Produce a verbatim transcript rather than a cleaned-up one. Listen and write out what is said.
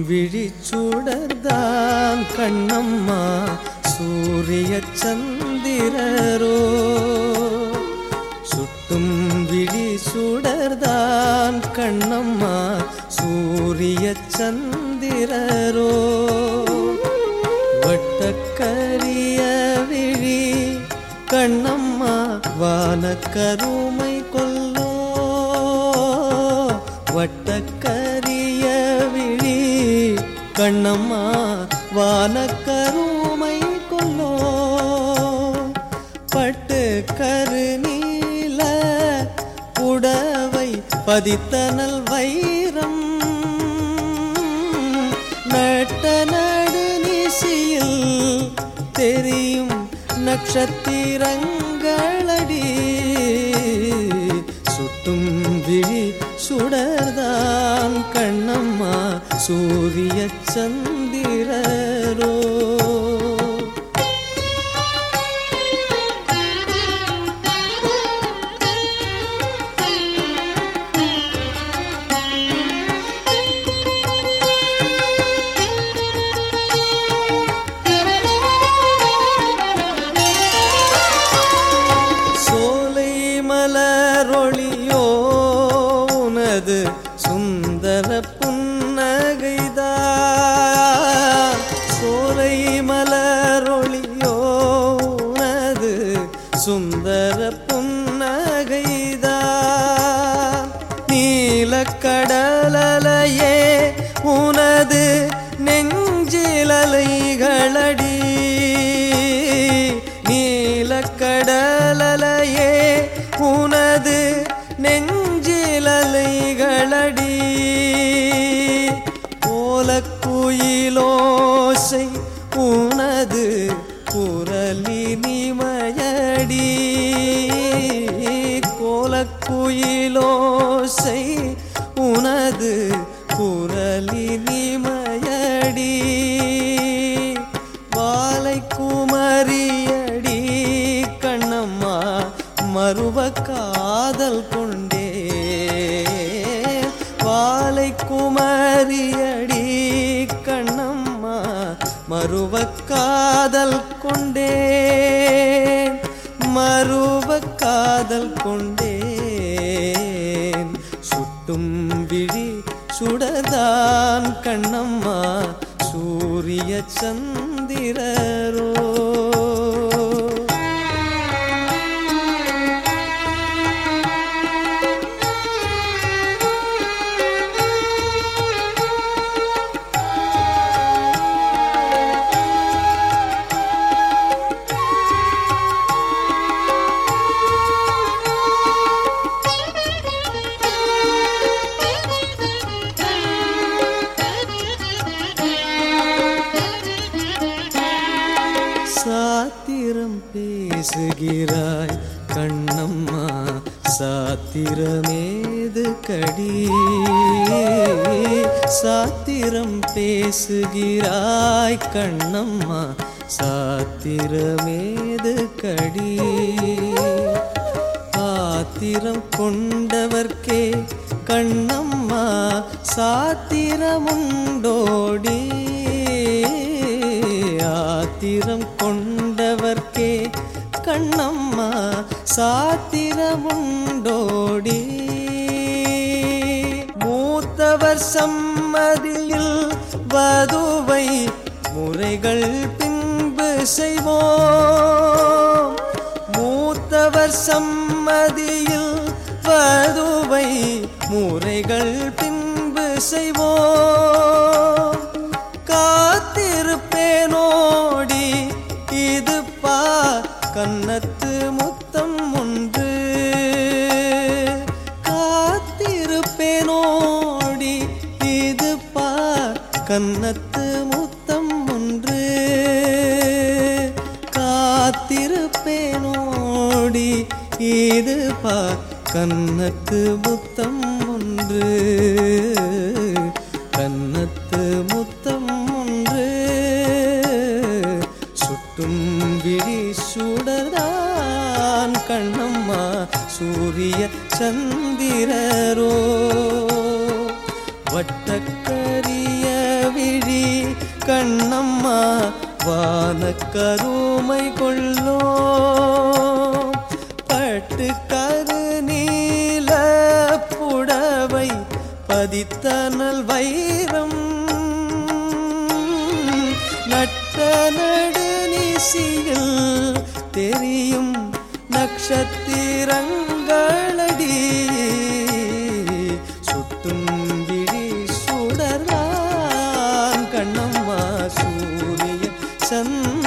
விழிச்சுடர்தான் கண்ணம்மா சூரிய சந்திரரோ. சுட்டும் விழி சுடர்தான் கண்ணம்மா சூரிய சந்திரரோ. வட்டக்கரிய விழி கண்ணம்மா வானக்கருமை கொல்லோ. வட்டக்கரிய விழி கண்ணம்மா வானக்கருமை கொல்லோ. பட்டு கருநீல புடவை பதித்தனல் வைரம். நட்ட நடுநிசியில் தெரியும் நட்சத்திரங்களடி. சுட்டும் விழி சுடர்தான் கண்ணம்மா சூரிய சந்திரரோ. மலரொளியோ உனது சுந்தர புன்னகைதான். சோலை மலரொளியோ உனது சுந்தர புன்னகைதான். நீலக்கடலையே உனது நெஞ்சிலலைகளடி. நீலக்கடலையே உனது நெஞ்சிலலைகளடி. கோலக்குயிலோசை உனது குரலினிமையடி. கோலக்குயிலோசை உனது குரலினிமையடி. வாலை குமரியடி கண்ணம்மா மறுவ காதல் கொண்டே. வாலை குமரியடி கண்ணம்மா மறுவ காதல் கொண்டே. மறுவ காதல் கொண்டேன். சுட்டும் விழி சுடர்தான் கண்ணம்மா சூரிய சந்திரரோ. சாத்திரம் பேசுகிறாய் கண்ணம்மா சாத்திரமேது கடி. சாத்திரம் பேசுகிறாய் கண்ணம்மா சாத்திரமேது கடி. ஆத்திரம் கொண்டவர்க்கே கண்ணம்மா சாத்திரமுண்டோடி. ஆத்திரம் கொண்டவர்க்கே கண்ணம்மா சாத்திரமுண்டோடி. மூத்தவர் சம்மதியில் வதுவை முறைகள் பின்பு செய்வோம். மூத்தவர் சம்மதியில் வதுவை முறைகள் பின்பு செய்வோம். காத்திருப்பேனோடி இது பா கன்னத்து முத்தம் ஒன்று. காத்திருப்பேனோடி இது பா கன்னத்து முத்தம் ஒன்று. காத்திருப்பேனோடி இது பா கன்னத்து முத்தம் ஒன்று. கன்னத்து முத்தம் ஒன்று. சுட்டும் விழி சுடர்தான் கண்ணம்மா சூரிய சந்திரரோ. வட்டக்கரிய வானக்கருமை கொள்ளோ பட்டு கரு நீல புடவை பதித்தனல் வைரம் நட்ட நடுநிசியில் தெரியும் நட்சத்திரங்களடி சுட்டும் விழி சுடர்தான் கண்ணம்மா சூரிய சந்திர